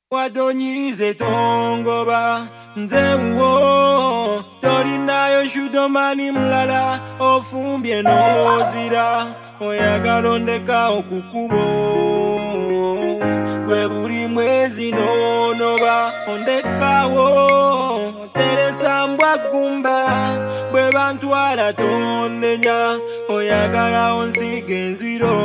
Wadonyize tongoba nze uwo tolinayo shudomani mlala ofumbye nozira oyagala ondeka okukubo gwe buli mwezi nonoba ondekawo teresa mbwa gumba bwe bantwala tonnenya oyagala onsige enziro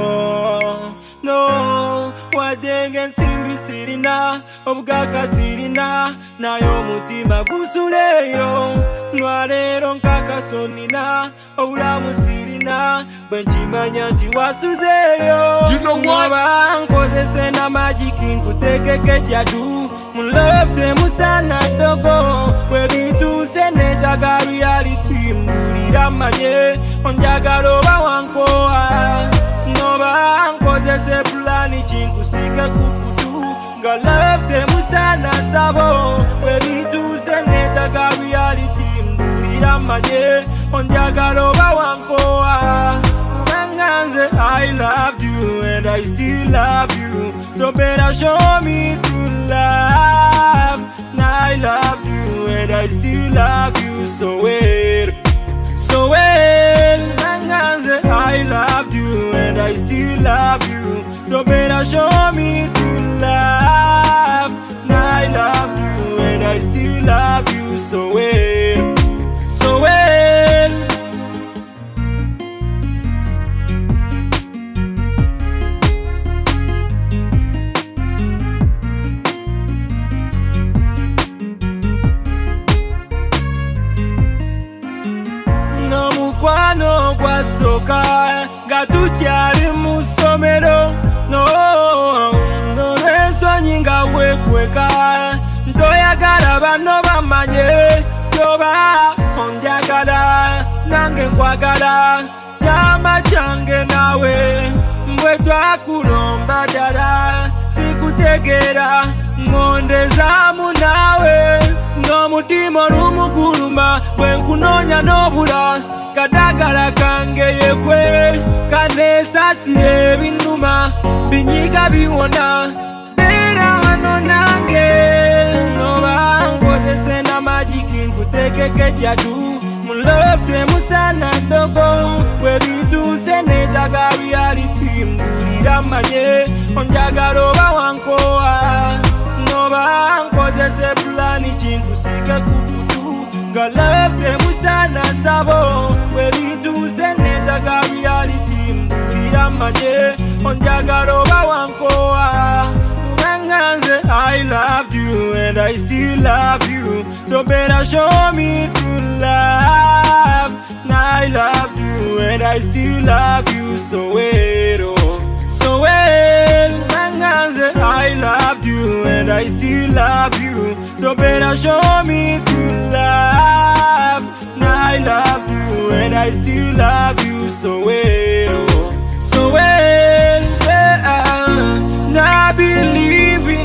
no wadenge ensimbi sirina obugagga sirina naye omutima gusuleyo nolwaleero nkakasonina obulamu sirina bwe nkimanya nti wasuzeeyo oba nkozese na magiki nkuteekeko ejjadu mu love temusana ddogo bwe bituuse neetaga reality mbulira manye onjagala oba wankowa noba nkozese pulani kinkusike kukutu nga love temusana sabo bwe bituuse neetaga reality mbulira manye onjagala oba wankowa nze I loved you and I still love you, so better show me true love. Now I loved you and I still love you so well, so well. Nze I loved you and I still love you, so better show me true love. Now I loved you and I still love you so well, so well. Nomukwano gwasoka nga tukyali mu ssomero nolw'ensonyi nga weekweka ntoyagala bano bamanye gyoba onjagala nange nkwagala kyama kyange naawe mbwe twakulomba ddala sikutegeera ngondezaamu naawe n'omutima olumuguluma bwe nkunoonya n'obula kadagala kange yegwe kaneesasira ebinnuma binyiga biwona beera wano nange noba nkozese na magiki nkuteekeko ejjadu mu love temusana ddogo bwe bituuse neetaga reality mbulira manye onjagala oba wankowa noba nkozese pulani kinkusike kukutu nga love temusana sabo bwe bituuse neetaga reality mbulira manye onjagala oba wankowa nze I loved you and I still love you, so better show me true love. Now I loved you and I still love you so well, oh, so well. Nze I loved you and I still love you, so better show me true love. Now I loved you and I still love you so well, oh, so well. I believe in